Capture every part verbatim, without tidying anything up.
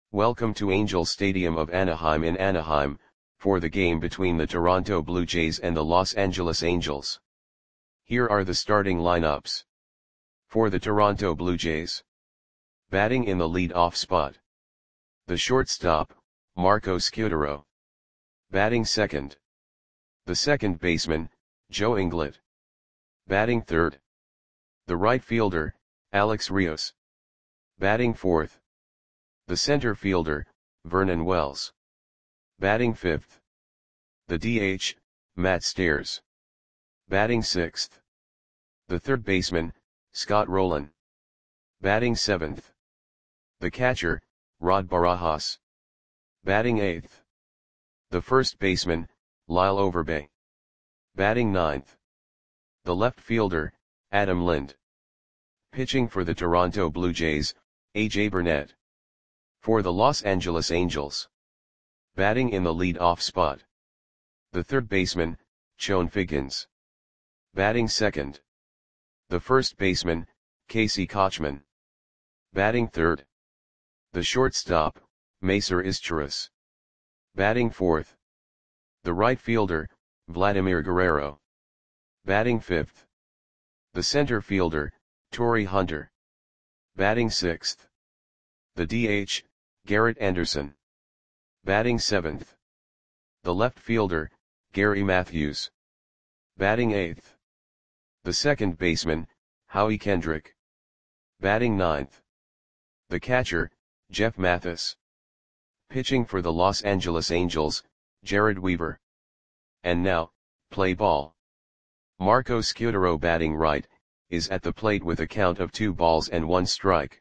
Welcome to Angels Stadium of Anaheim in Anaheim, for the game between the Toronto Blue Jays and the Los Angeles Angels. Here are the starting lineups. For the Toronto Blue Jays. Batting in the lead-off spot. The shortstop, Marco Scutaro. Batting second. The second baseman, Joe Inglet. Batting third. The right fielder, Alex Rios. Batting fourth. The center fielder, Vernon Wells. Batting fifth. The D H, Matt Stairs. Batting sixth. The third baseman, Scott Rolen. Batting seventh. The catcher, Rod Barajas. Batting eighth. The first baseman, Lyle Overbay. Batting ninth. The left fielder, Adam Lind. Pitching for the Toronto Blue Jays, A J Burnett. For the Los Angeles Angels. Batting in the lead-off spot. The third baseman, Chone Figgins. Batting second. The first baseman, Casey Kotchman. Batting third. The shortstop, Macer Izturis. Batting fourth. The right fielder, Vladimir Guerrero. Batting fifth. The center fielder, Torii Hunter. Batting sixth. The D H, Garrett Anderson. Batting seventh. The left fielder, Gary Matthews. Batting eighth. The second baseman, Howie Kendrick. Batting ninth. The catcher, Jeff Mathis. Pitching for the Los Angeles Angels, Jared Weaver. And now, play ball. Marco Scutaro, batting right, is at the plate with a count of two balls and one strike.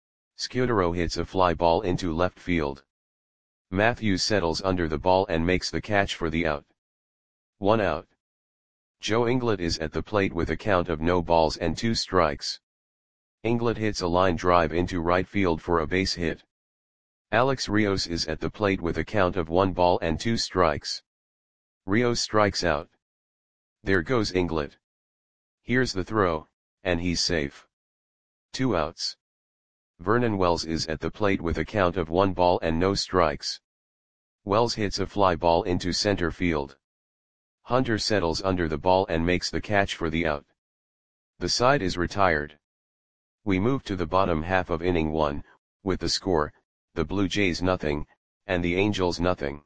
Scutaro hits a fly ball into left field. Matthews settles under the ball and makes the catch for the out. One out. Joe Inglet is at the plate with a count of no balls and two strikes. Inglet hits a line drive into right field for a base hit. Alex Rios is at the plate with a count of one ball and two strikes. Rios strikes out. There goes Inglet. Here's the throw, and he's safe. Two outs. Vernon Wells is at the plate with a count of one ball and no strikes. Wells hits a fly ball into center field. Hunter settles under the ball and makes the catch for the out. The side is retired. We move to the bottom half of inning one, with the score, the Blue Jays nothing, and the Angels nothing.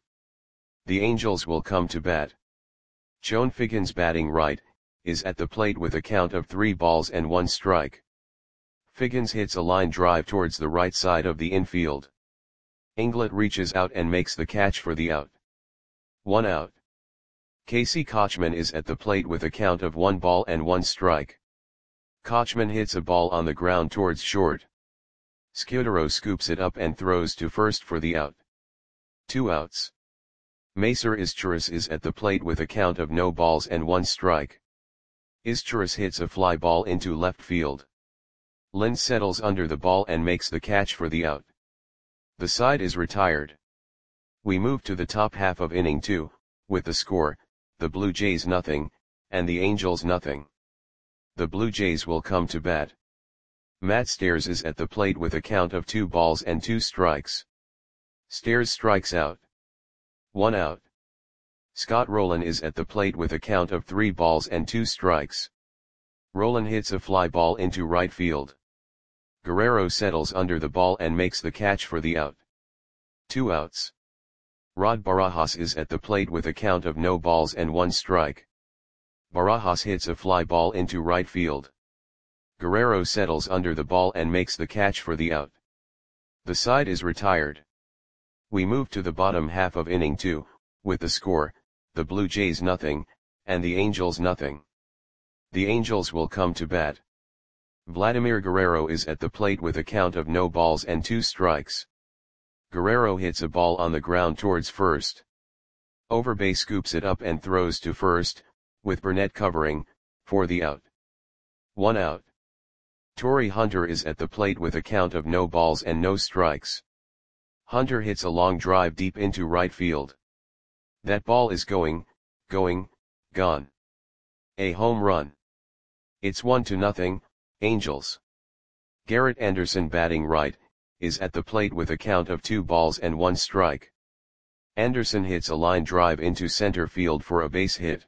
The Angels will come to bat. Chone Figgins, batting right, is at the plate with a count of three balls and one strike. Figgins hits a line drive towards the right side of the infield. Inglet reaches out and makes the catch for the out. One out. Casey Kotchman is at the plate with a count of one ball and one strike. Kotchman hits a ball on the ground towards short. Scutaro scoops it up and throws to first for the out. Two outs. Macer Izturis is at the plate with a count of no balls and one strike. Izturis hits a fly ball into left field. Lind settles under the ball and makes the catch for the out. The side is retired. We move to the top half of inning two, with the score, the Blue Jays nothing, and the Angels nothing. The Blue Jays will come to bat. Matt Stairs is at the plate with a count of two balls and two strikes. Stairs strikes out. One out. Scott Rolen is at the plate with a count of three balls and two strikes. Rolen hits a fly ball into right field. Guerrero settles under the ball and makes the catch for the out. Two outs. Rod Barajas is at the plate with a count of no balls and one strike. Barajas hits a fly ball into right field. Guerrero settles under the ball and makes the catch for the out. The side is retired. We move to the bottom half of inning two, with the score, the Blue Jays nothing, and the Angels nothing. The Angels will come to bat. Vladimir Guerrero is at the plate with a count of no balls and two strikes. Guerrero hits a ball on the ground towards first. Overbay scoops it up and throws to first, with Burnett covering, for the out. One out. Torii Hunter is at the plate with a count of no balls and no strikes. Hunter hits a long drive deep into right field. That ball is going, going, gone. A home run. It's one to nothing, Angels. Garrett Anderson, batting right, is at the plate with a count of two balls and one strike. Anderson hits a line drive into center field for a base hit.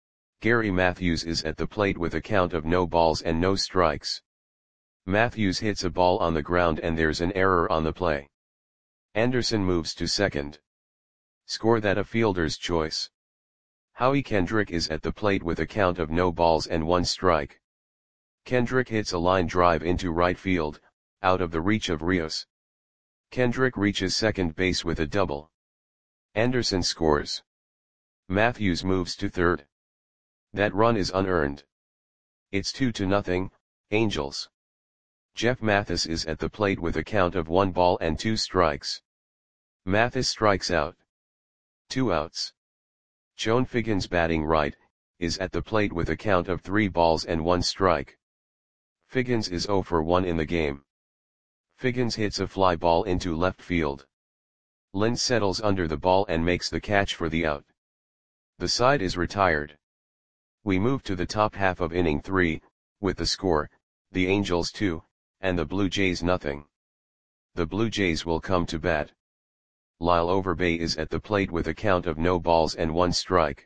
Gary Matthews is at the plate with a count of no balls and no strikes. Matthews hits a ball on the ground and there's an error on the play. Anderson moves to second. Score that a fielder's choice. Howie Kendrick is at the plate with a count of no balls and one strike. Kendrick hits a line drive into right field, out of the reach of Rios. Kendrick reaches second base with a double. Anderson scores. Matthews moves to third. That run is unearned. It's two to nothing, Angels. Jeff Mathis is at the plate with a count of one ball and two strikes. Mathis strikes out. Two outs. Chone Figgins, batting right, is at the plate with a count of three balls and one strike. Figgins is zero for one in the game. Figgins hits a fly ball into left field. Lind settles under the ball and makes the catch for the out. The side is retired. We move to the top half of inning three, with the score, the Angels two, and the Blue Jays nothing. The Blue Jays will come to bat. Lyle Overbay is at the plate with a count of no balls and one strike.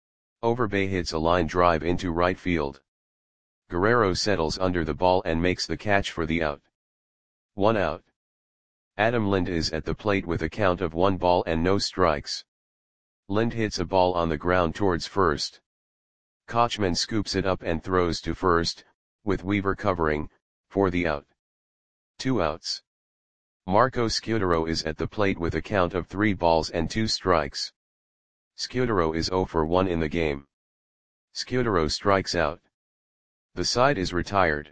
Overbay hits a line drive into right field. Guerrero settles under the ball and makes the catch for the out. One out. Adam Lind is at the plate with a count of one ball and no strikes. Lind hits a ball on the ground towards first. Kochman scoops it up and throws to first, with Weaver covering, for the out. Two outs. Marco Scudero is at the plate with a count of three balls and two strikes. Scudero is zero for one in the game. Scudero strikes out. The side is retired.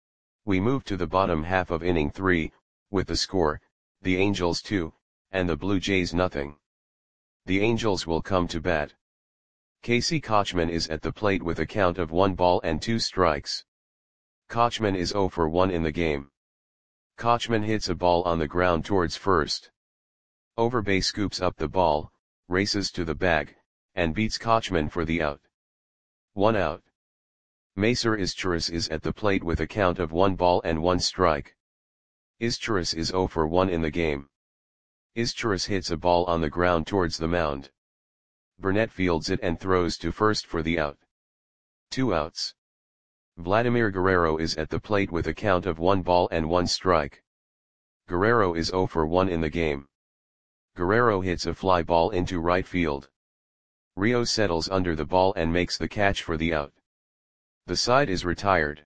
We move to the bottom half of inning three, with the score, the Angels two, and the Blue Jays nothing. The Angels will come to bat. Casey Kochman is at the plate with a count of one ball and two strikes. Kochman is zero for one in the game. Kochman hits a ball on the ground towards first. Overbay scoops up the ball, races to the bag, and beats Kochman for the out. One out. Macer Izturis is at the plate with a count of one ball and one strike. Izturis is zero for one in the game. Izturis hits a ball on the ground towards the mound. Burnett fields it and throws to first for the out. Two outs. Vladimir Guerrero is at the plate with a count of one ball and one strike. Guerrero is zero for one in the game. Guerrero hits a fly ball into right field. Rio settles under the ball and makes the catch for the out. The side is retired.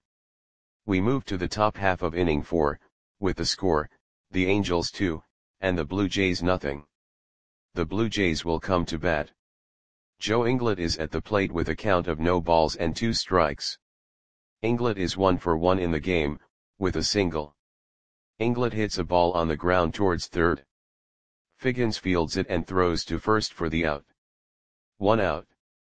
We move to the top half of inning four, with the score, the Angels two, and the Blue Jays nothing. The Blue Jays will come to bat. Joe Inglet is at the plate with a count of no balls and two strikes. Inglet is one for one in the game, with a single. Inglet hits a ball on the ground towards third. Figgins fields it and throws to first for the out. One out.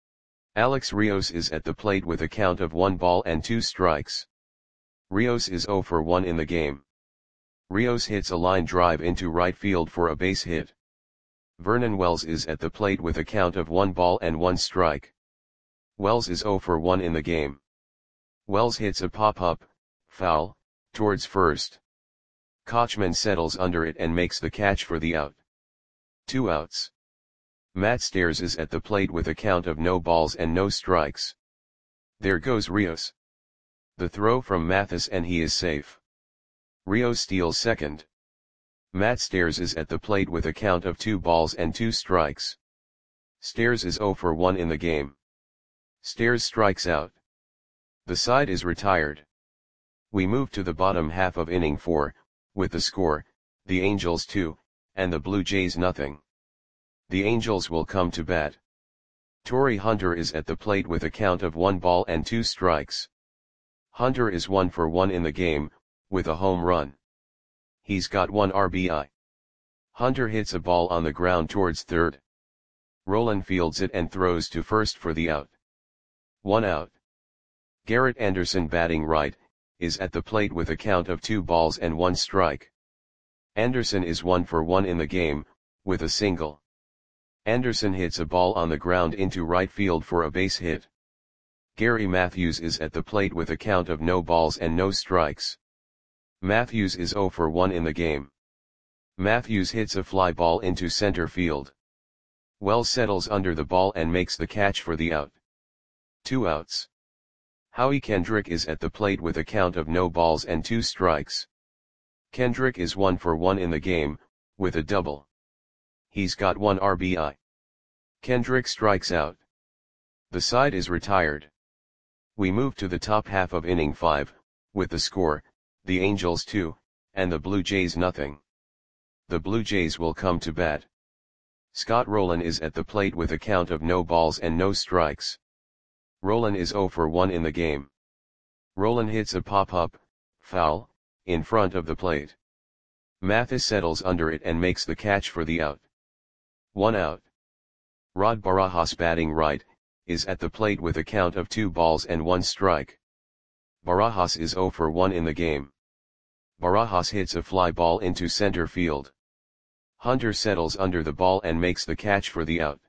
Alex Rios is at the plate with a count of one ball and two strikes. Rios is zero for one in the game. Rios hits a line drive into right field for a base hit. Vernon Wells is at the plate with a count of one ball and one strike. Wells is zero for one in the game. Wells hits a pop-up, foul, towards first. Kochman settles under it and makes the catch for the out. Two outs. Matt Stairs is at the plate with a count of no balls and no strikes. There goes Rios. The throw from Mathis and he is safe. Rios steals second. Matt Stairs is at the plate with a count of two balls and two strikes. Stairs is zero for one in the game. Stairs strikes out. The side is retired. We move to the bottom half of inning four, with the score, the Angels two, and the Blue Jays nothing. The Angels will come to bat. Torrey Hunter is at the plate with a count of one ball and two strikes. Hunter is one for one in the game, with a home run. He's got one R B I. Hunter hits a ball on the ground towards third. Roland fields it and throws to first for the out. One out. Garrett Anderson, batting right, is at the plate with a count of two balls and one strike. Anderson is one for one in the game, with a single. Anderson hits a ball on the ground into right field for a base hit. Gary Matthews is at the plate with a count of no balls and no strikes. Matthews is zero for one in the game. Matthews hits a fly ball into center field. Wells settles under the ball and makes the catch for the out. Two outs. Howie Kendrick is at the plate with a count of no balls and two strikes. Kendrick is one for one in the game, with a double. He's got one R B I. Kendrick strikes out. The side is retired. We move to the top half of inning five, with the score, the Angels two, and the Blue Jays nothing. The Blue Jays will come to bat. Scott Rolen is at the plate with a count of no balls and no strikes. Rolen is zero for one in the game. Rolen hits a pop-up, foul, in front of the plate. Mathis settles under it and makes the catch for the out. One out. Rod Barajas, batting right, is at the plate with a count of two balls and one strike. Barajas is zero for one in the game. Barajas hits a fly ball into center field. Hunter settles under the ball and makes the catch for the out.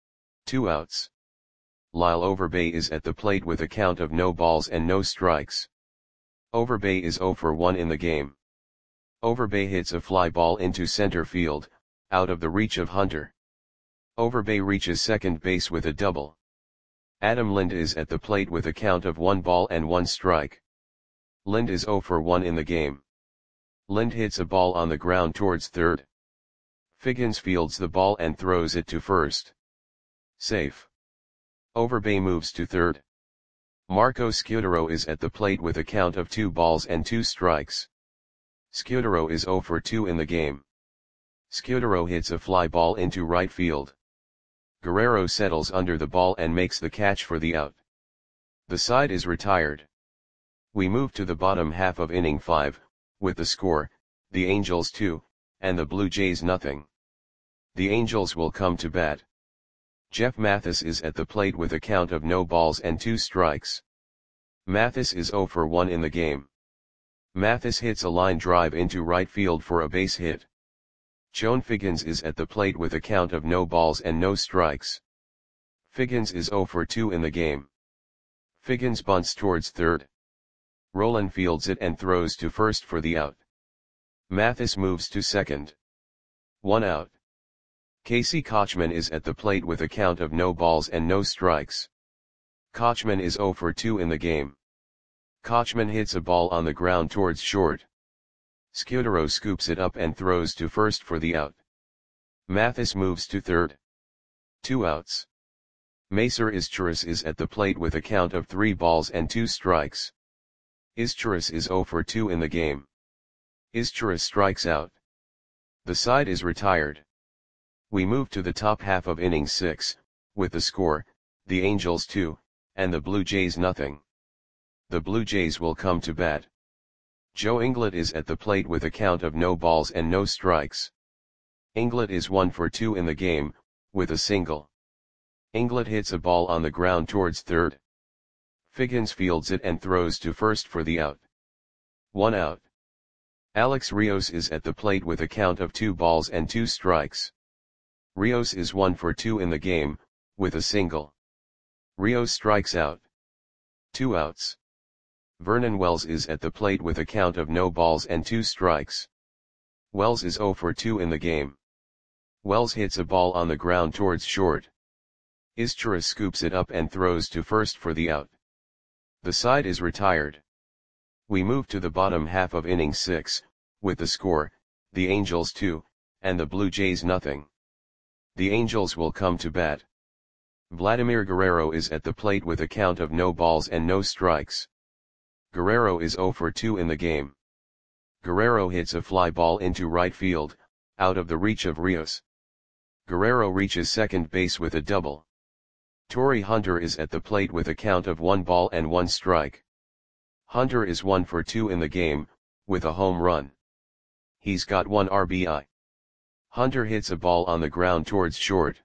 Two outs. Lyle Overbay is at the plate with a count of no balls and no strikes. Overbay is zero for one in the game. Overbay hits a fly ball into center field, out of the reach of Hunter. Overbay reaches second base with a double. Adam Lind is at the plate with a count of one ball and one strike. Lind is zero for one in the game. Lind hits a ball on the ground towards third. Figgins fields the ball and throws it to first. Safe. Overbay moves to third. Marco Scutaro is at the plate with a count of two balls and two strikes. Scutaro is zero for two in the game. Scutaro hits a fly ball into right field. Guerrero settles under the ball and makes the catch for the out. The side is retired. We move to the bottom half of inning five, with the score, the Angels two, and the Blue Jays nothing. The Angels will come to bat. Jeff Mathis is at the plate with a count of no balls and two strikes. Mathis is zero for one in the game. Mathis hits a line drive into right field for a base hit. Joan Figgins is at the plate with a count of no balls and no strikes. Figgins is zero for two in the game. Figgins bunts towards third. Rolen fields it and throws to first for the out. Mathis moves to second. One out. Casey Kochman is at the plate with a count of no balls and no strikes. Kochman is zero for two in the game. Kochman hits a ball on the ground towards short. Scutaro scoops it up and throws to first for the out. Mathis moves to third. Two outs. Macer Izturis is at the plate with a count of three balls and two strikes. Izturis is zero for two in the game. Izturis strikes out. The side is retired. We move to the top half of inning six, with the score, the Angels two, and the Blue Jays nothing. The Blue Jays will come to bat. Joe Inglett is at the plate with a count of no balls and no strikes. Inglett is one for two in the game, with a single. Inglett hits a ball on the ground towards third. Figgins fields it and throws to first for the out. One out. Alex Rios is at the plate with a count of two balls and two strikes. Rios is one for two in the game, with a single. Rios strikes out. Two outs. Vernon Wells is at the plate with a count of no balls and two strikes. Wells is zero for two in the game. Wells hits a ball on the ground towards short. Izturis scoops it up and throws to first for the out. The side is retired. We move to the bottom half of inning six, with the score, the Angels two, and the Blue Jays nothing. The Angels will come to bat. Vladimir Guerrero is at the plate with a count of no balls and no strikes. Guerrero is zero for two in the game. Guerrero hits a fly ball into right field, out of the reach of Rios. Guerrero reaches second base with a double. Torrey Hunter is at the plate with a count of one ball and one strike. Hunter is one for two in the game, with a home run. He's got one R B I. Hunter hits a ball on the ground towards short.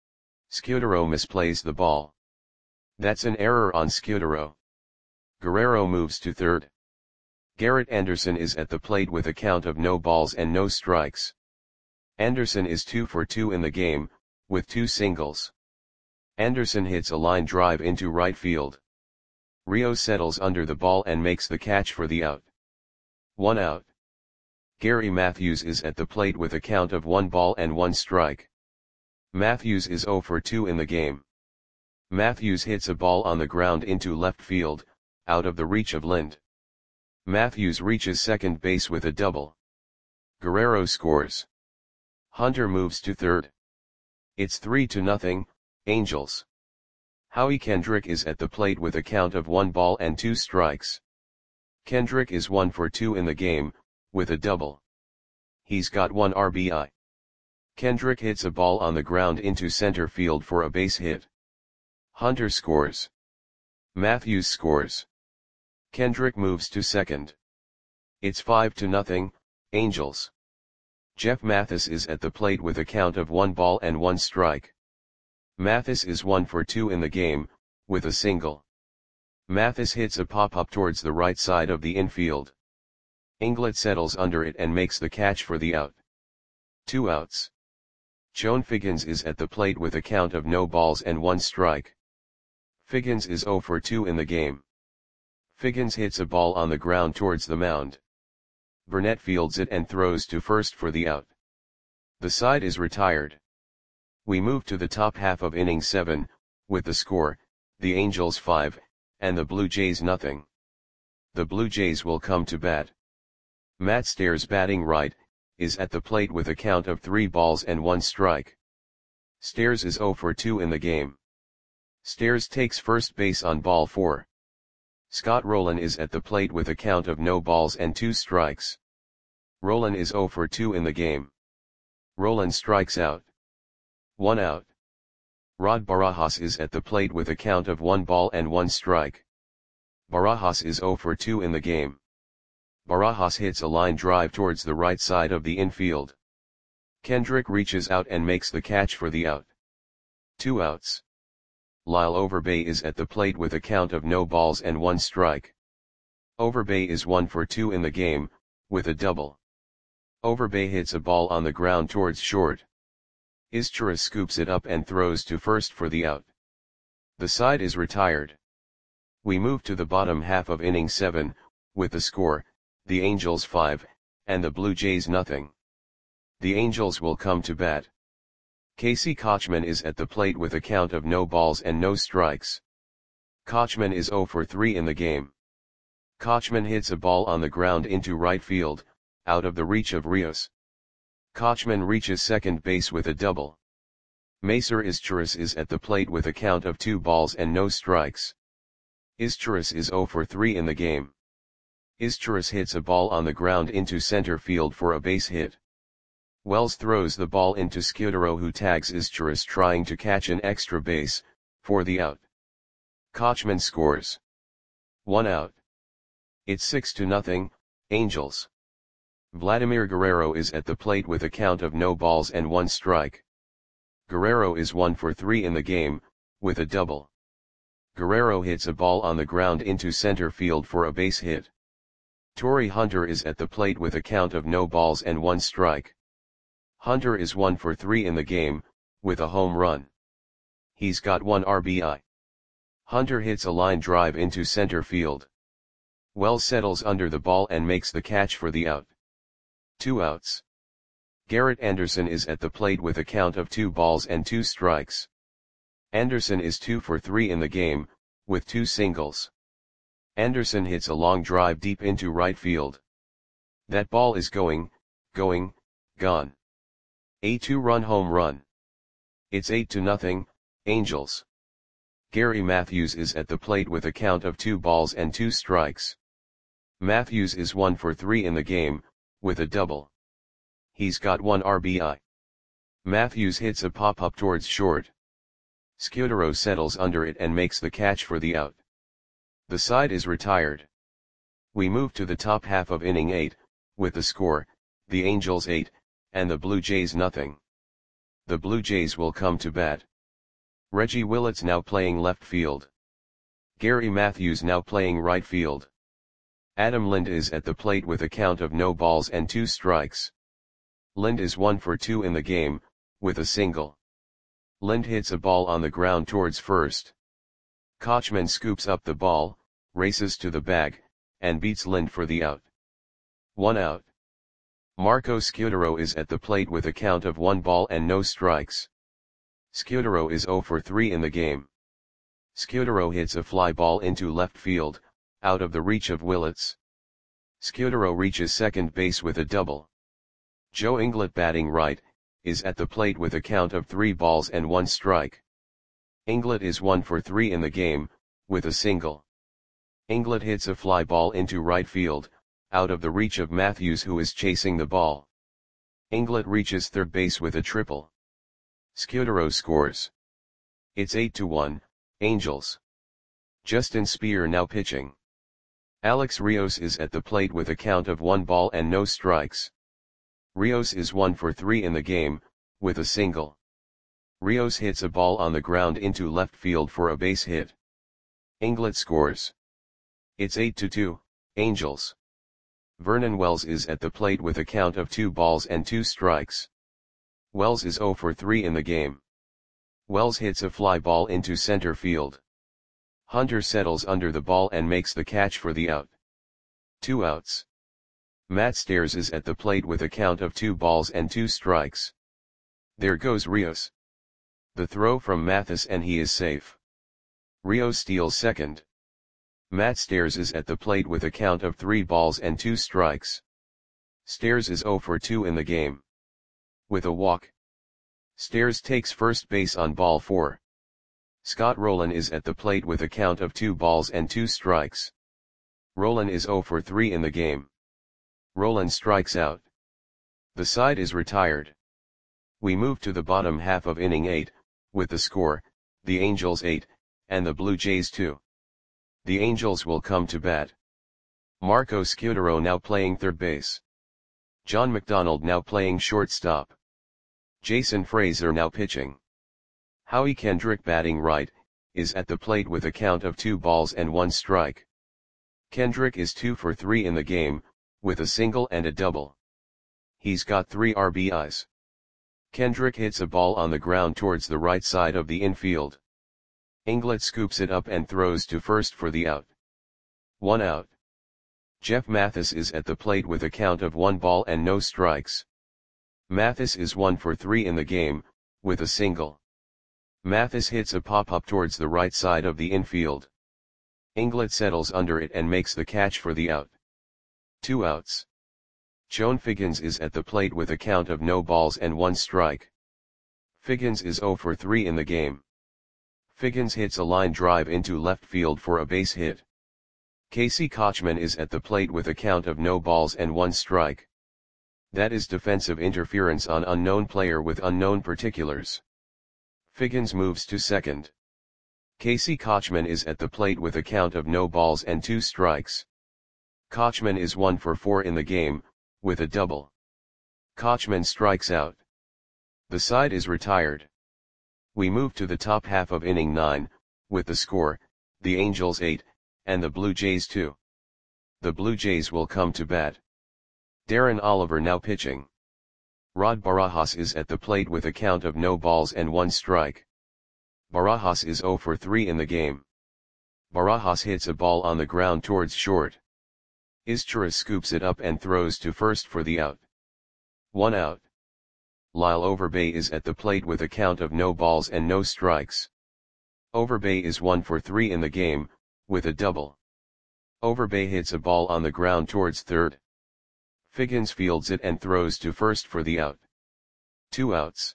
Scutaro misplays the ball. That's an error on Scutaro. Guerrero moves to third. Garrett Anderson is at the plate with a count of no balls and no strikes. Anderson is two for two in the game, with two singles. Anderson hits a line drive into right field. Rios settles under the ball and makes the catch for the out. One out. Gary Matthews is at the plate with a count of one ball and one strike. Matthews is zero for two in the game. Matthews hits a ball on the ground into left field, out of the reach of Lind. Matthews reaches second base with a double. Guerrero scores. Hunter moves to third. It's three to nothing, Angels. Howie Kendrick is at the plate with a count of one ball and two strikes. Kendrick is one for two in the game, with a double. He's got one R B I. Kendrick hits a ball on the ground into center field for a base hit. Hunter scores. Matthews scores. Kendrick moves to second. It's five to nothing, Angels. Jeff Mathis is at the plate with a count of one ball and one strike. Mathis is one for two in the game, with a single. Mathis hits a pop-up towards the right side of the infield. Inglett settles under it and makes the catch for the out. Two outs. Chone Figgins is at the plate with a count of no balls and one strike. Figgins is zero for two in the game. Figgins hits a ball on the ground towards the mound. Burnett fields it and throws to first for the out. The side is retired. We move to the top half of inning seven, with the score, the Angels five, and the Blue Jays nothing. The Blue Jays will come to bat. Matt Stairs, batting right, is at the plate with a count of three balls and one strike. Stairs is zero for two in the game. Stairs takes first base on ball four. Scott Rowland is at the plate with a count of no balls and two strikes. Rowland is zero for two in the game. Rowland strikes out. One out. Rod Barajas is at the plate with a count of one ball and one strike. Barajas is zero for two in the game. Barajas hits a line drive towards the right side of the infield. Kendrick reaches out and makes the catch for the out. Two outs. Lyle Overbay is at the plate with a count of no balls and one strike. Overbay is one for two in the game, with a double. Overbay hits a ball on the ground towards short. Izturis scoops it up and throws to first for the out. The side is retired. We move to the bottom half of inning seven, with the score, the Angels five, and the Blue Jays nothing. The Angels will come to bat. Casey Kochman is at the plate with a count of no balls and no strikes. Kochman is zero for three in the game. Kochman hits a ball on the ground into right field, out of the reach of Rios. Kochman reaches second base with a double. Macer Izturis is at the plate with a count of two balls and no strikes. Izturis is zero for three in the game. Izturis hits a ball on the ground into center field for a base hit. Wells throws the ball into Scudero, who tags Izturis trying to catch an extra base, for the out. Kochman scores. One out. It's six to nothing, Angels. Vladimir Guerrero is at the plate with a count of no balls and one strike. Guerrero is one for three in the game, with a double. Guerrero hits a ball on the ground into center field for a base hit. Torii Hunter is at the plate with a count of no balls and one strike. Hunter is one for three in the game, with a home run. He's got one R B I. Hunter hits a line drive into center field. Wells settles under the ball and makes the catch for the out. Two outs. Garrett Anderson is at the plate with a count of two balls and two strikes. Anderson is two for three in the game, with two singles. Anderson hits a long drive deep into right field. That ball is going, going, gone. A two-run home run. It's eight to nothing, Angels. Gary Matthews is at the plate with a count of two balls and two strikes. Matthews is one for three in the game, with a double. He's got one R B I. Matthews hits a pop-up towards short. Scudero settles under it and makes the catch for the out. The side is retired. We move to the top half of inning eight, with the score, the Angels eight, and the Blue Jays nothing. The Blue Jays will come to bat. Reggie Willits now playing left field. Gary Matthews now playing right field. Adam Lind is at the plate with a count of no balls and two strikes. Lind is one for two in the game, with a single. Lind hits a ball on the ground towards first. Kochman scoops up the ball, races to the bag, and beats Lind for the out. One out. Marco Scutaro is at the plate with a count of one ball and no strikes. Scutaro is zero for three in the game. Scutaro hits a fly ball into left field, out of the reach of Willits. Scutaro reaches second base with a double. Joe Inglet, batting right, is at the plate with a count of three balls and one strike. Inglet is one for three in the game, with a single. Inglet hits a fly ball into right field, out of the reach of Matthews, who is chasing the ball. Inglet reaches third base with a triple. Scutaro scores. It's eight to one, Angels. Justin Speer now pitching. Alex Rios is at the plate with a count of one ball and no strikes. Rios is one for three in the game, with a single. Rios hits a ball on the ground into left field for a base hit. Inglet scores. It's eight to two, Angels. Vernon Wells is at the plate with a count of two balls and two strikes. Wells is zero for three in the game. Wells hits a fly ball into center field. Hunter settles under the ball and makes the catch for the out. Two outs. Matt Stairs is at the plate with a count of two balls and two strikes. There goes Rios. The throw from Mathis and he is safe. Rios steals second. Matt Stairs is at the plate with a count of three balls and two strikes. Stairs is zero for two in the game. With a walk. Stairs takes first base on ball four. Scott Rowland is at the plate with a count of two balls and two strikes. Rowland is zero for three in the game. Rowland strikes out. The side is retired. We move to the bottom half of inning eight, with the score, the Angels eight, and the Blue Jays two. The Angels will come to bat. Marco Scutaro now playing third base. John McDonald now playing shortstop. Jason Frazier now pitching. Howie Kendrick, batting right, is at the plate with a count of two balls and one strike. Kendrick is two for three in the game, with a single and a double. He's got three R B Is. Kendrick hits a ball on the ground towards the right side of the infield. Inglet scoops it up and throws to first for the out. One out. Jeff Mathis is at the plate with a count of one ball and no strikes. Mathis is one for three in the game, with a single. Mathis hits a pop-up towards the right side of the infield. Inglet settles under it and makes the catch for the out. Two outs. Joan Figgins is at the plate with a count of no balls and one strike. Figgins is zero for three in the game. Figgins hits a line drive into left field for a base hit. Casey Kochman is at the plate with a count of no balls and one strike. That is defensive interference on unknown player with unknown particulars. Figgins moves to second. Casey Kochman is at the plate with a count of no balls and two strikes. Kochman is one for four in the game, with a double. Kochman strikes out. The side is retired. We move to the top half of inning nine, with the score, the Angels eight, and the Blue Jays two. The Blue Jays will come to bat. Darren Oliver now pitching. Rod Barajas is at the plate with a count of no balls and one strike. Barajas is zero for three in the game. Barajas hits a ball on the ground towards short. Izturis scoops it up and throws to first for the out. One out. Lyle Overbay is at the plate with a count of no balls and no strikes. Overbay is one for three in the game, with a double. Overbay hits a ball on the ground towards third. Figgins fields it and throws to first for the out. Two outs.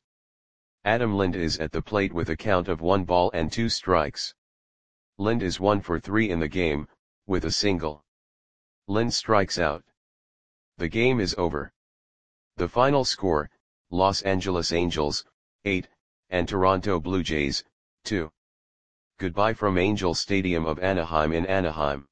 Adam Lind is at the plate with a count of one ball and two strikes. Lind is one for three in the game, with a single. Lind strikes out. The game is over. The final score, Los Angeles Angels, eight, and Toronto Blue Jays, two. Goodbye from Angel Stadium of Anaheim in Anaheim.